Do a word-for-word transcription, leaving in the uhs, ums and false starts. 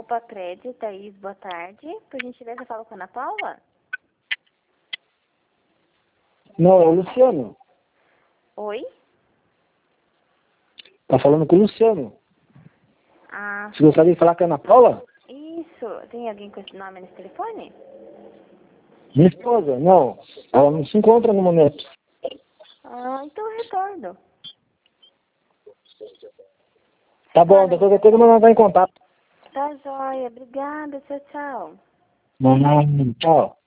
Opa, Crédito, Thaís, boa tarde. Por gentileza, eu falo com a Ana Paula? Não, é o Luciano. Oi? Tá falando com o Luciano. Ah, Você gostaria de falar com a Ana Paula? isso. Tem alguém com esse nome nesse telefone? Minha esposa? Não. Ela não se encontra no momento. Ah, então eu retorno. Tá bom, Retorna. qualquer coisa nós vamos entrar em contato. Tá joia. Obrigada. Tchau, tchau. Não, não, tchau.